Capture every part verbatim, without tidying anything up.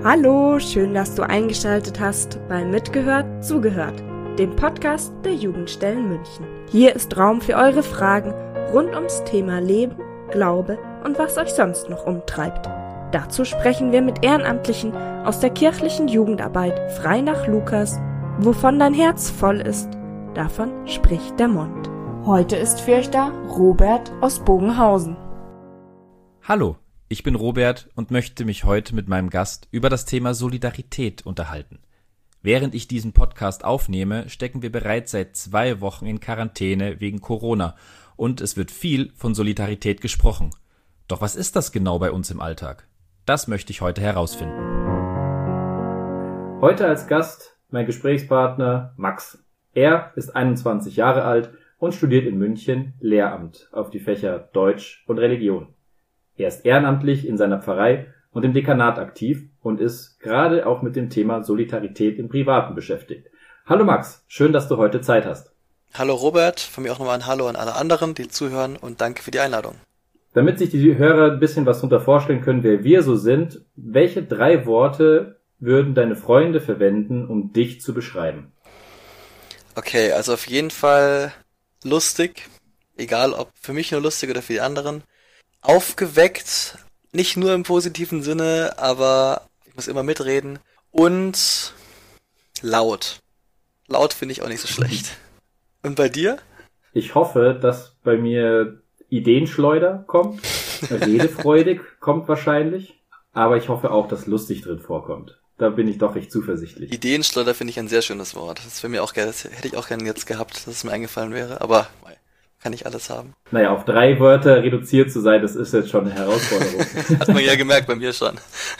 Hallo, schön, dass du eingeschaltet hast bei Mitgehört, Zugehört, dem Podcast der Jugendstellen München. Hier ist Raum für eure Fragen rund ums Thema Leben, Glaube und was euch sonst noch umtreibt. Dazu sprechen wir mit Ehrenamtlichen aus der kirchlichen Jugendarbeit frei nach Lukas. Wovon dein Herz voll ist, davon spricht der Mund. Heute ist für euch da Robert aus Bogenhausen. Hallo, ich bin Robert und möchte mich heute mit meinem Gast über das Thema Solidarität unterhalten. Während ich diesen Podcast aufnehme, stecken wir bereits seit zwei Wochen in Quarantäne wegen Corona und es wird viel von Solidarität gesprochen. Doch was ist das genau bei uns im Alltag? Das möchte ich heute herausfinden. Heute als Gast mein Gesprächspartner Max. Er ist einundzwanzig Jahre alt und studiert in München Lehramt auf die Fächer Deutsch und Religion. Er ist ehrenamtlich in seiner Pfarrei und im Dekanat aktiv und ist gerade auch mit dem Thema Solidarität im Privaten beschäftigt. Hallo Max, schön, dass du heute Zeit hast. Hallo Robert, von mir auch nochmal ein Hallo an alle anderen, die zuhören und danke für die Einladung. Damit sich die Hörer ein bisschen was darunter vorstellen können, wer wir so sind, welche drei Worte würden deine Freunde verwenden, um dich zu beschreiben? Okay, also auf jeden Fall lustig, egal ob für mich nur lustig oder für die anderen. Aufgeweckt, nicht nur im positiven Sinne, aber ich muss immer mitreden. Und laut. Laut finde ich auch nicht so schlecht. Und bei dir? Ich hoffe, dass bei mir Ideenschleuder kommt, redefreudig kommt wahrscheinlich, aber ich hoffe auch, dass lustig drin vorkommt. Da bin ich doch recht zuversichtlich. Ideenschleuder finde ich ein sehr schönes Wort. Das wäre mir auch gerne, das hätte ich auch gerne jetzt gehabt, dass es mir eingefallen wäre, aber kann ich alles haben. Naja, auf drei Wörter reduziert zu sein, das ist jetzt schon eine Herausforderung. Hat man ja gemerkt, bei mir schon.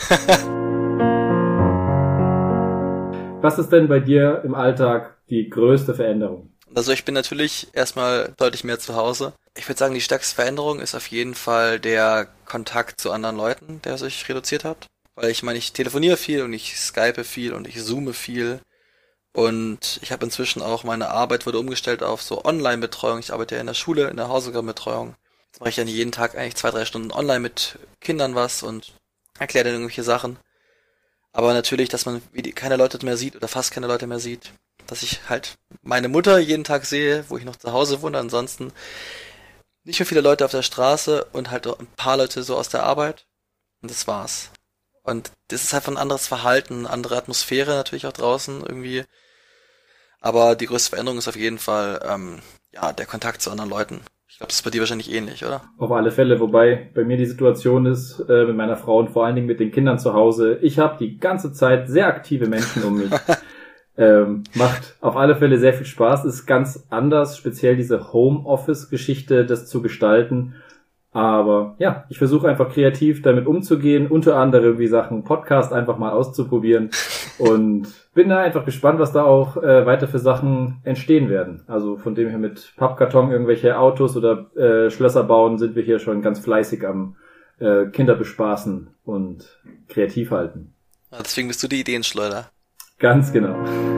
Was ist denn bei dir im Alltag die größte Veränderung? Also ich bin natürlich erstmal deutlich mehr zu Hause. Ich würde sagen, die stärkste Veränderung ist auf jeden Fall der Kontakt zu anderen Leuten, der sich reduziert hat. Weil ich meine, ich telefoniere viel und ich skype viel und ich zoome viel. Und ich habe inzwischen auch, meine Arbeit wurde umgestellt auf so Online-Betreuung. Ich arbeite ja in der Schule, in der Hausaufgabenbetreuung. Jetzt mache ich dann jeden Tag eigentlich zwei, drei Stunden online mit Kindern was und erkläre dann irgendwelche Sachen. Aber natürlich, dass man keine Leute mehr sieht oder fast keine Leute mehr sieht. Dass ich halt meine Mutter jeden Tag sehe, wo ich noch zu Hause wohne. Ansonsten nicht mehr viele Leute auf der Straße und halt ein paar Leute so aus der Arbeit. Und das war's. Und das ist halt ein anderes Verhalten, eine andere Atmosphäre natürlich auch draußen irgendwie. Aber die größte Veränderung ist auf jeden Fall ähm, ja der Kontakt zu anderen Leuten. Ich glaube, das ist bei dir wahrscheinlich ähnlich, oder? Auf alle Fälle, wobei bei mir die Situation ist, äh, mit meiner Frau und vor allen Dingen mit den Kindern zu Hause, ich habe die ganze Zeit sehr aktive Menschen um mich. ähm, macht auf alle Fälle sehr viel Spaß, ist ganz anders, speziell diese Homeoffice-Geschichte, das zu gestalten. Aber ja, ich versuche einfach kreativ damit umzugehen, unter anderem wie Sachen Podcast einfach mal auszuprobieren und bin da einfach gespannt, was da auch äh, weiter für Sachen entstehen werden. Also von dem her mit Pappkarton irgendwelche Autos oder äh, Schlösser bauen sind wir hier schon ganz fleißig am äh, Kinder bespaßen und kreativ halten. Ja, deswegen bist du die Ideenschleuder. Ganz genau.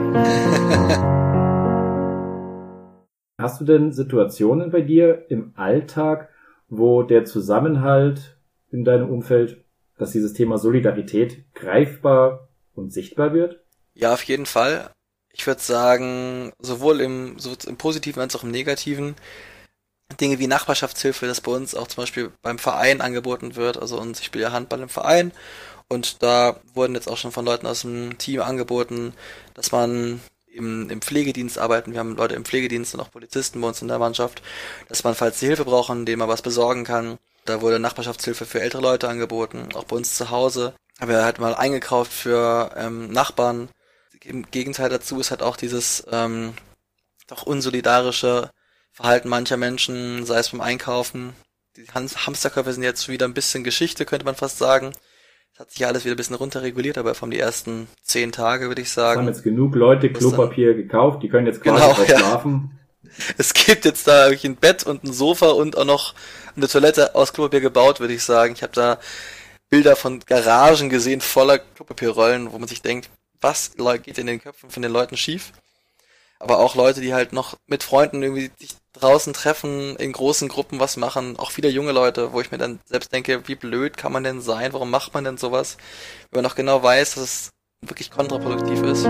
Hast du denn Situationen bei dir im Alltag, wo der Zusammenhalt in deinem Umfeld, dass dieses Thema Solidarität greifbar und sichtbar wird? Ja, auf jeden Fall. Ich würde sagen, sowohl im, so im Positiven als auch im Negativen. Dinge wie Nachbarschaftshilfe, das bei uns auch zum Beispiel beim Verein angeboten wird. Also uns, ich spiele ja Handball im Verein und da wurden jetzt auch schon von Leuten aus dem Team angeboten, dass man im, im Pflegedienst arbeiten. Wir haben Leute im Pflegedienst und auch Polizisten bei uns in der Mannschaft, dass man, falls sie Hilfe brauchen, denen man was besorgen kann. Da wurde Nachbarschaftshilfe für ältere Leute angeboten, auch bei uns zu Hause. Haben wir halt mal eingekauft für ähm, Nachbarn. Im Gegenteil dazu ist halt auch dieses ähm, doch unsolidarische Verhalten mancher Menschen, sei es beim Einkaufen. Die Hans- Hamsterkäufe sind jetzt wieder ein bisschen Geschichte, könnte man fast sagen. Es hat sich ja alles wieder ein bisschen runterreguliert, aber von die ersten zehn Tage, würde ich sagen. Es haben jetzt genug Leute Klopapier gekauft, die können jetzt quasi genau, drauf ja. schlafen. Es gibt jetzt da wirklich ein Bett und ein Sofa und auch noch eine Toilette aus Klopapier gebaut, würde ich sagen. Ich habe da Bilder von Garagen gesehen, voller Klopapierrollen, wo man sich denkt, was geht in den Köpfen von den Leuten schief? aber auch Leute, die halt noch mit Freunden irgendwie sich draußen treffen, in großen Gruppen was machen, auch viele junge Leute, wo ich mir dann selbst denke, wie blöd kann man denn sein, warum macht man denn sowas, wenn man auch genau weiß, dass es wirklich kontraproduktiv ist.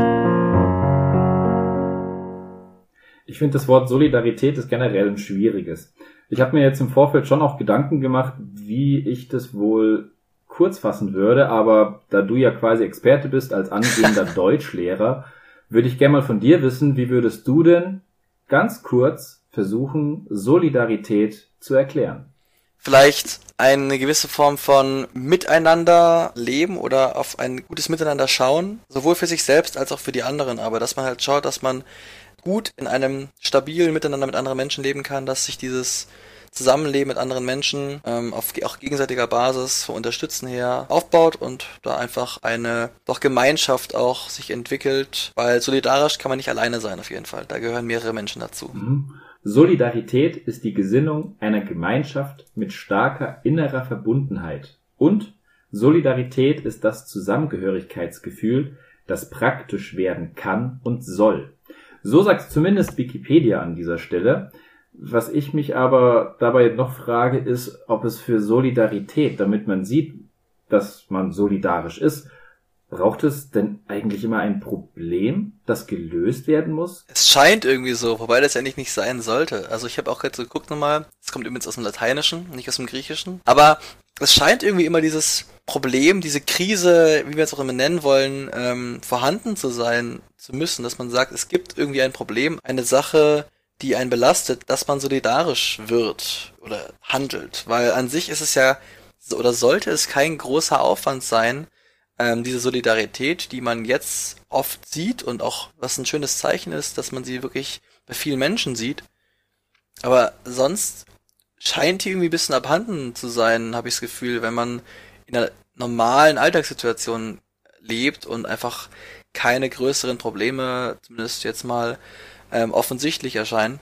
Ich finde, das Wort Solidarität ist generell ein schwieriges. Ich habe mir jetzt im Vorfeld schon auch Gedanken gemacht, wie ich das wohl kurz fassen würde, aber da du ja quasi Experte bist als angehender Deutschlehrer, würde ich gerne mal von dir wissen, wie würdest du denn ganz kurz versuchen, Solidarität zu erklären? Vielleicht eine gewisse Form von Miteinander leben oder auf ein gutes Miteinander schauen, sowohl für sich selbst als auch für die anderen, aber dass man halt schaut, dass man gut in einem stabilen Miteinander mit anderen Menschen leben kann, dass sich dieses Zusammenleben mit anderen Menschen ähm, auf auch gegenseitiger Basis vom Unterstützen her aufbaut und da einfach eine doch Gemeinschaft auch sich entwickelt, weil solidarisch kann man nicht alleine sein auf jeden Fall, da gehören mehrere Menschen dazu. Mhm. Solidarität ist die Gesinnung einer Gemeinschaft mit starker innerer Verbundenheit und Solidarität ist das Zusammengehörigkeitsgefühl, das praktisch werden kann und soll. So sagt zumindest Wikipedia an dieser Stelle. Was ich mich aber dabei noch frage, ist, ob es für Solidarität, damit man sieht, dass man solidarisch ist, braucht es denn eigentlich immer ein Problem, das gelöst werden muss? Es scheint irgendwie so, wobei das eigentlich nicht sein sollte. Also ich habe auch gerade so geguckt nochmal, es kommt übrigens aus dem Lateinischen, nicht aus dem Griechischen, aber es scheint irgendwie immer dieses Problem, diese Krise, wie wir es auch immer nennen wollen, ähm, vorhanden zu sein zu müssen, dass man sagt, es gibt irgendwie ein Problem, eine Sache, die einen belastet, dass man solidarisch wird oder handelt. Weil an sich ist es ja, oder sollte es kein großer Aufwand sein, ähm, diese Solidarität, die man jetzt oft sieht und auch, was ein schönes Zeichen ist, dass man sie wirklich bei vielen Menschen sieht. Aber sonst scheint die irgendwie ein bisschen abhanden zu sein, habe ich das Gefühl, wenn man in einer normalen Alltagssituation lebt und einfach keine größeren Probleme, zumindest jetzt mal, ähm, offensichtlich erscheinen.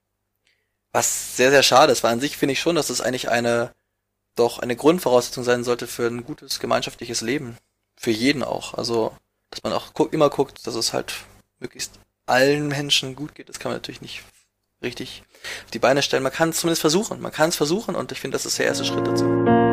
Was sehr, sehr schade ist, weil an sich finde ich schon, dass es eigentlich eine, doch eine Grundvoraussetzung sein sollte für ein gutes gemeinschaftliches Leben. Für jeden auch. Also, dass man auch gu- immer guckt, dass es halt möglichst allen Menschen gut geht. Das kann man natürlich nicht richtig auf die Beine stellen. Man kann es zumindest versuchen. Man kann es versuchen und ich finde, das ist der erste Schritt dazu.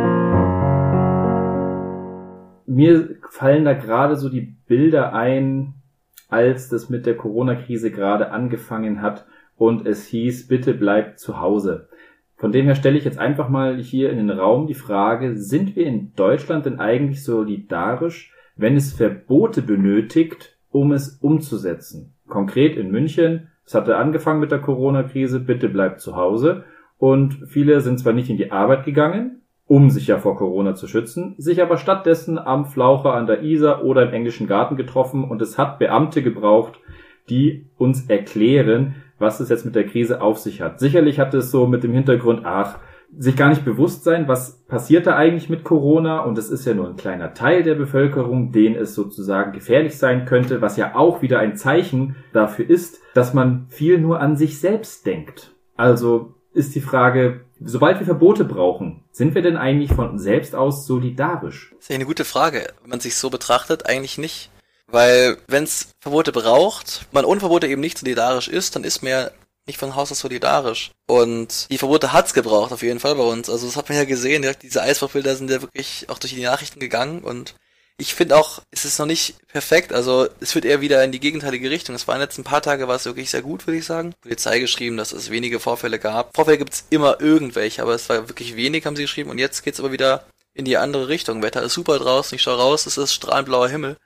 Mir fallen da gerade so die Bilder ein, als das mit der Corona-Krise gerade angefangen hat und es hieß, bitte bleibt zu Hause. Von dem her stelle ich jetzt einfach mal hier in den Raum die Frage, sind wir in Deutschland denn eigentlich solidarisch, wenn es Verbote benötigt, um es umzusetzen? Konkret in München, es hatte angefangen mit der Corona-Krise, bitte bleibt zu Hause und viele sind zwar nicht in die Arbeit gegangen, um sich ja vor Corona zu schützen, sich aber stattdessen am Flaucher an der Isar oder im Englischen Garten getroffen und es hat Beamte gebraucht, die uns erklären, was es jetzt mit der Krise auf sich hat. Sicherlich hat es so mit dem Hintergrund, ach, sich gar nicht bewusst sein, was passiert da eigentlich mit Corona und es ist ja nur ein kleiner Teil der Bevölkerung, den es sozusagen gefährlich sein könnte, was ja auch wieder ein Zeichen dafür ist, dass man viel nur an sich selbst denkt. Also ist die Frage, sobald wir Verbote brauchen, sind wir denn eigentlich von selbst aus solidarisch? Das ist ja eine gute Frage. Wenn man sich so betrachtet, eigentlich nicht. Weil wenn es Verbote braucht, man ohne Verbote eben nicht solidarisch ist, dann ist man ja nicht von Haus aus solidarisch. Und die Verbote hat's gebraucht, auf jeden Fall bei uns. Also das hat man ja gesehen, direkt diese Eisbachbilder sind ja wirklich auch durch die Nachrichten gegangen und ich finde auch, es ist noch nicht perfekt, also es wird eher wieder in die gegenteilige Richtung. Es waren jetzt ein paar Tage, war es wirklich sehr gut, würde ich sagen. Polizei geschrieben, dass es wenige Vorfälle gab. Vorfälle gibt's immer irgendwelche, aber es war wirklich wenig, haben sie geschrieben. Und jetzt geht's aber wieder in die andere Richtung. Wetter ist super draußen, ich schaue raus, es ist strahlend blauer Himmel.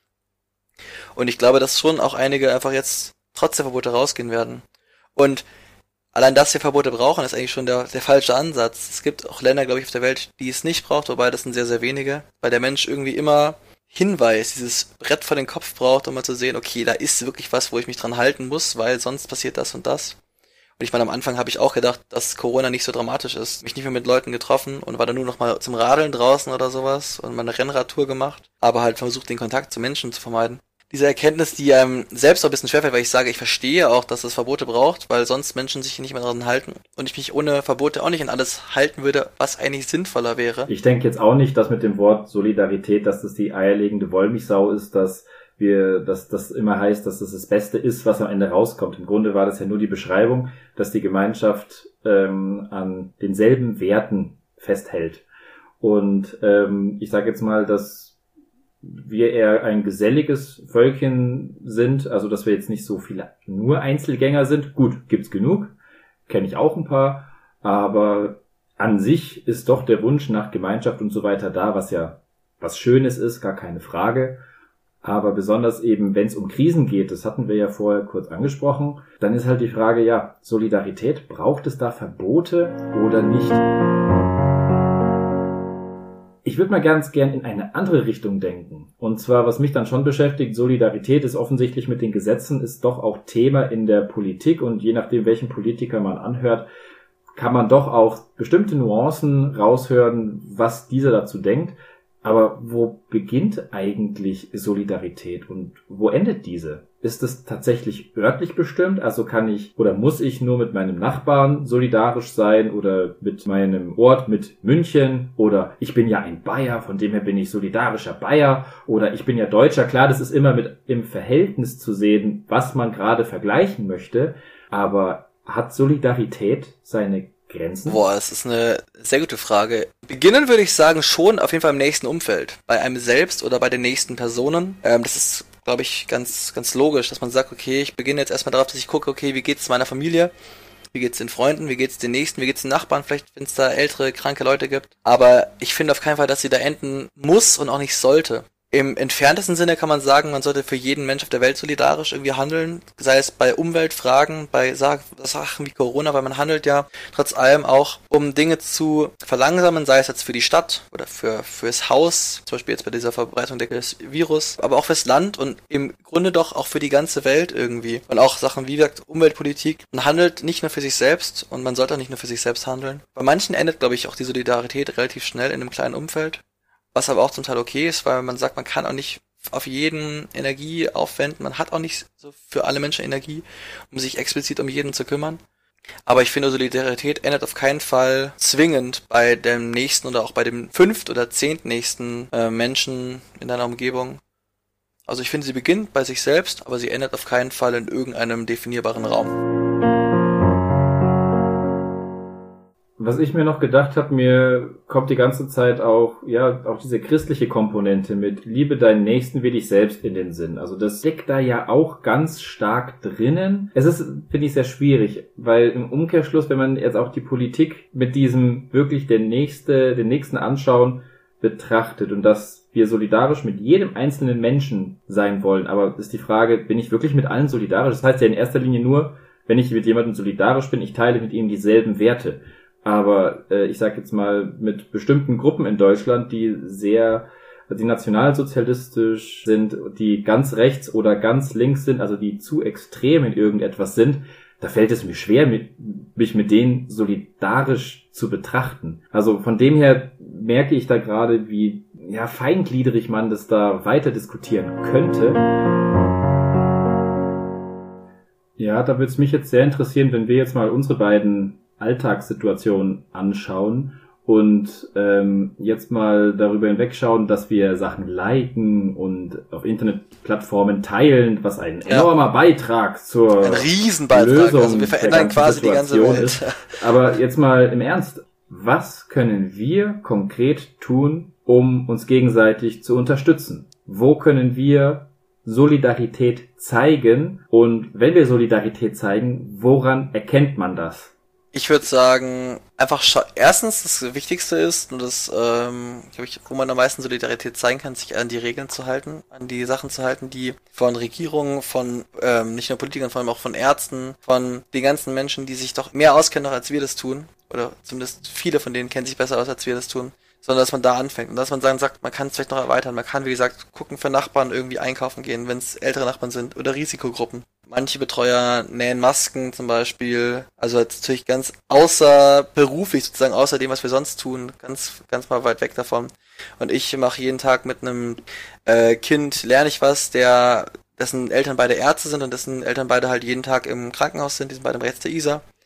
Und ich glaube, dass schon auch einige einfach jetzt trotz der Verbote rausgehen werden. Und allein, dass wir Verbote brauchen, ist eigentlich schon der, der falsche Ansatz. Es gibt auch Länder, glaube ich, auf der Welt, die es nicht braucht, wobei das sind sehr, sehr wenige, weil der Mensch irgendwie immer Hinweis, dieses Brett vor den Kopf braucht, um mal zu sehen, okay, da ist wirklich was, wo ich mich dran halten muss, weil sonst passiert das und das. Und ich meine, am Anfang habe ich auch gedacht, dass Corona nicht so dramatisch ist. Mich nicht mehr mit Leuten getroffen und war dann nur noch mal zum Radeln draußen oder sowas und mal eine Rennradtour gemacht, aber halt versucht, den Kontakt zu Menschen zu vermeiden. Diese Erkenntnis, die einem selbst auch ein bisschen schwerfällt, weil ich sage, ich verstehe auch, dass es Verbote braucht, weil sonst Menschen sich nicht mehr daran halten und ich mich ohne Verbote auch nicht an alles halten würde, was eigentlich sinnvoller wäre. Ich denke jetzt auch nicht, dass mit dem Wort Solidarität, dass das die eierlegende Wollmilchsau ist, dass wir, dass das immer heißt, dass das das Beste ist, was am Ende rauskommt. Im Grunde war das ja nur die Beschreibung, dass die Gemeinschaft ähm, an denselben Werten festhält. Und ähm, ich sage jetzt mal, dass wir eher ein geselliges Völkchen sind, also dass wir jetzt nicht so viele nur Einzelgänger sind. Gut, gibt's genug, kenne ich auch ein paar, aber an sich ist doch der Wunsch nach Gemeinschaft und so weiter da, was ja was Schönes ist, gar keine Frage. Aber besonders eben, wenn es um Krisen geht, das hatten wir ja vorher kurz angesprochen, dann ist halt die Frage, ja, Solidarität, braucht es da Verbote oder nicht? Ich würde mal ganz gern in eine andere Richtung denken. Und zwar, was mich dann schon beschäftigt, Solidarität ist offensichtlich mit den Gesetzen, ist doch auch Thema in der Politik. Und je nachdem, welchen Politiker man anhört, kann man doch auch bestimmte Nuancen raushören, was dieser dazu denkt. Aber wo beginnt eigentlich Solidarität und wo endet diese? Ist es tatsächlich örtlich bestimmt? Also kann ich oder muss ich nur mit meinem Nachbarn solidarisch sein oder mit meinem Ort, mit München? Oder ich bin ja ein Bayer, von dem her bin ich solidarischer Bayer. Oder ich bin ja Deutscher. Klar, das ist immer mit im Verhältnis zu sehen, was man gerade vergleichen möchte. Aber hat Solidarität seine Grenzen? Boah, das ist eine sehr gute Frage. Beginnen würde ich sagen schon auf jeden Fall im nächsten Umfeld. Bei einem selbst oder bei den nächsten Personen. Ähm, das ist, glaube ich, ganz ganz logisch, dass man sagt, okay, ich beginne jetzt erstmal darauf, dass ich gucke, okay, wie geht's meiner Familie? Wie geht's den Freunden? Wie geht's den Nächsten? Wie geht's den Nachbarn? Vielleicht, wenn es da ältere, kranke Leute gibt. Aber ich finde auf keinen Fall, dass sie da enden muss und auch nicht sollte. Im entferntesten Sinne kann man sagen, man sollte für jeden Mensch auf der Welt solidarisch irgendwie handeln, sei es bei Umweltfragen, bei Sachen wie Corona, weil man handelt ja trotz allem auch, um Dinge zu verlangsamen, sei es jetzt für die Stadt oder für fürs Haus, zum Beispiel jetzt bei dieser Verbreitung des Virus, aber auch fürs Land und im Grunde doch auch für die ganze Welt irgendwie. Und auch Sachen wie gesagt Umweltpolitik. Man handelt nicht nur für sich selbst und man sollte auch nicht nur für sich selbst handeln. Bei manchen endet, glaube ich, auch die Solidarität relativ schnell in einem kleinen Umfeld. Was aber auch zum Teil okay ist, weil man sagt, man kann auch nicht auf jeden Energie aufwenden. Man hat auch nicht so für alle Menschen Energie, um sich explizit um jeden zu kümmern. Aber ich finde, Solidarität endet auf keinen Fall zwingend bei dem nächsten oder auch bei dem fünft- oder zehntnächsten äh, Menschen in deiner Umgebung. Also ich finde, sie beginnt bei sich selbst, aber sie endet auf keinen Fall in irgendeinem definierbaren Raum. Was ich mir noch gedacht habe, mir kommt die ganze Zeit auch, ja, auch diese christliche Komponente mit Liebe deinen Nächsten wie dich selbst in den Sinn. Also das steckt da ja auch ganz stark drinnen. Es ist, finde ich, sehr schwierig, weil im Umkehrschluss, wenn man jetzt auch die Politik mit diesem wirklich den Nächste, den Nächsten anschauen betrachtet und dass wir solidarisch mit jedem einzelnen Menschen sein wollen, aber ist die Frage, bin ich wirklich mit allen solidarisch? Das heißt ja in erster Linie nur, wenn ich mit jemandem solidarisch bin, ich teile mit ihm dieselben Werte. Aber äh, ich sage jetzt mal, mit bestimmten Gruppen in Deutschland, die sehr, die nationalsozialistisch sind, die ganz rechts oder ganz links sind, also die zu extrem in irgendetwas sind, da fällt es mir schwer, mit, mich mit denen solidarisch zu betrachten. Also von dem her merke ich da gerade, wie ja feingliedrig man das da weiter diskutieren könnte. Ja, da würde es mich jetzt sehr interessieren, wenn wir jetzt mal unsere beiden Alltagssituation anschauen und ähm, jetzt mal darüber hinwegschauen, dass wir Sachen liken und auf Internetplattformen teilen, was ein ja. enormer Beitrag zur ein Riesenbeitrag. Lösung also wir verändern quasi die ganze Welt. Ist. Aber jetzt mal im Ernst, was können wir konkret tun, um uns gegenseitig zu unterstützen? Wo können wir Solidarität zeigen? Und wenn wir Solidarität zeigen, woran erkennt man das? Ich würde sagen, einfach scha- erstens, das Wichtigste ist, und das, ähm, glaube ich, wo man am meisten Solidarität zeigen kann, sich an die Regeln zu halten, an die Sachen zu halten, die von Regierungen, von ähm, nicht nur Politikern, vor allem auch von Ärzten, von den ganzen Menschen, die sich doch mehr auskennen noch, als wir das tun, oder zumindest viele von denen kennen sich besser aus, als wir das tun, sondern dass man da anfängt und dass man dann sagt, man kann es vielleicht noch erweitern, man kann, wie gesagt, gucken für Nachbarn irgendwie einkaufen gehen, wenn es ältere Nachbarn sind oder Risikogruppen. Manche Betreuer nähen Masken zum Beispiel, also jetzt natürlich ganz außerberuflich sozusagen, außer dem, was wir sonst tun, ganz ganz mal weit weg davon. Und ich mache jeden Tag mit einem äh, Kind, lerne ich was, der dessen Eltern beide Ärzte sind und dessen Eltern beide halt jeden Tag im Krankenhaus sind, die sind beide im Rechts der Isar.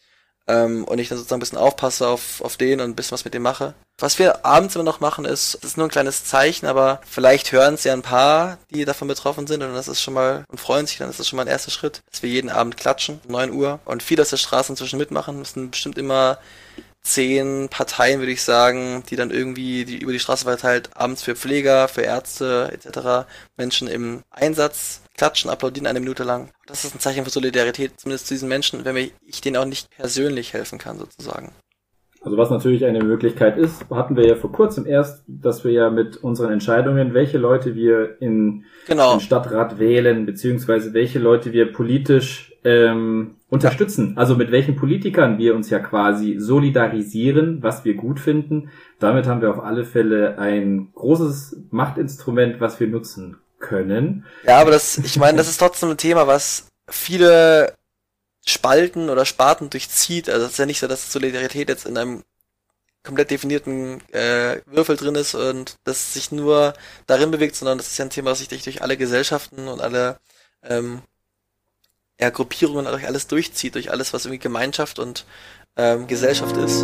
ähm, und ich dann sozusagen ein bisschen aufpasse auf, auf den und ein bisschen was mit dem mache. Was wir abends immer noch machen ist, das ist nur ein kleines Zeichen, aber vielleicht hören es ja ein paar, die davon betroffen sind und das ist schon mal, und freuen sich, dann ist das schon mal ein erster Schritt, dass wir jeden Abend klatschen, um neun Uhr und viele aus der Straße inzwischen mitmachen, das sind bestimmt immer zehn Parteien, würde ich sagen, die dann irgendwie die über die Straße verteilt abends für Pfleger, für Ärzte et cetera Menschen im Einsatz klatschen, applaudieren eine Minute lang. Das ist ein Zeichen für Solidarität, zumindest zu diesen Menschen, wenn ich denen auch nicht persönlich helfen kann, sozusagen. Also was natürlich eine Möglichkeit ist, hatten wir ja vor kurzem erst, dass wir ja mit unseren Entscheidungen, welche Leute wir in genau. den Stadtrat wählen, beziehungsweise welche Leute wir politisch ähm, unterstützen. Also mit welchen Politikern wir uns ja quasi solidarisieren, was wir gut finden. Damit haben wir auf alle Fälle ein großes Machtinstrument, was wir nutzen können. Ja, aber das, ich meine, das ist trotzdem ein Thema, was viele Spalten oder Sparten durchzieht. Also es ist ja nicht so, dass Solidarität jetzt in einem komplett definierten äh, Würfel drin ist und das sich nur darin bewegt, sondern das ist ja ein Thema, das sich durch, durch alle Gesellschaften und alle ähm, ja, Gruppierungen, durch alles durchzieht, durch alles, was irgendwie Gemeinschaft und ähm, Gesellschaft ist.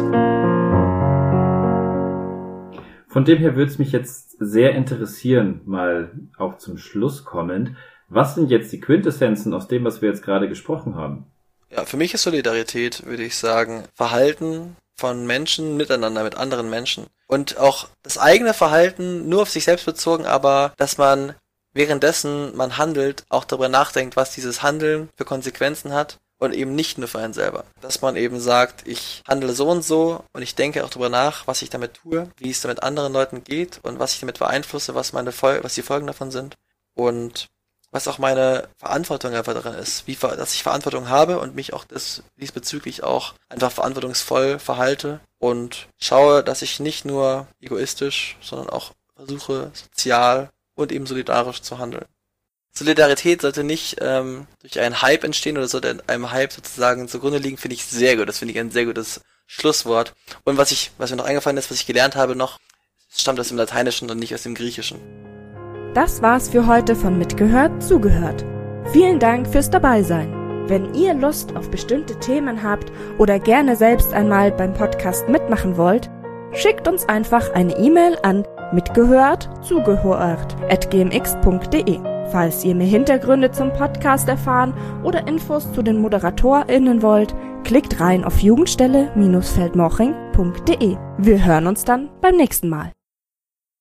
Von dem her würde es mich jetzt sehr interessieren, mal auch zum Schluss kommend, was sind jetzt die Quintessenzen aus dem, was wir jetzt gerade gesprochen haben? Ja, für mich ist Solidarität, würde ich sagen, Verhalten von Menschen miteinander, mit anderen Menschen. Und auch das eigene Verhalten nur auf sich selbst bezogen, aber dass man währenddessen man handelt, auch darüber nachdenkt, was dieses Handeln für Konsequenzen hat und eben nicht nur für einen selber. Dass man eben sagt, ich handle so und so und ich denke auch darüber nach, was ich damit tue, wie es damit anderen Leuten geht und was ich damit beeinflusse, was meine Fol- was die Folgen davon sind. Und was auch meine Verantwortung einfach darin ist, wie dass ich Verantwortung habe und mich auch das diesbezüglich auch einfach verantwortungsvoll verhalte und schaue, dass ich nicht nur egoistisch, sondern auch versuche, sozial und eben solidarisch zu handeln. Solidarität sollte nicht ähm, durch einen Hype entstehen oder sollte einem Hype sozusagen zugrunde liegen, finde ich sehr gut. Das finde ich ein sehr gutes Schlusswort. Und was ich, was mir noch eingefallen ist, was ich gelernt habe noch, stammt aus dem Lateinischen und nicht aus dem Griechischen. Das war's für heute von Mitgehört, Zugehört. Vielen Dank fürs Dabeisein. Wenn ihr Lust auf bestimmte Themen habt oder gerne selbst einmal beim Podcast mitmachen wollt, schickt uns einfach eine E-Mail an mitgehört zugehört at gmx punkt de. Falls ihr mehr Hintergründe zum Podcast erfahren oder Infos zu den ModeratorInnen wollt, klickt rein auf jugendstelle Bindestrich feldmoching punkt de. Wir hören uns dann beim nächsten Mal.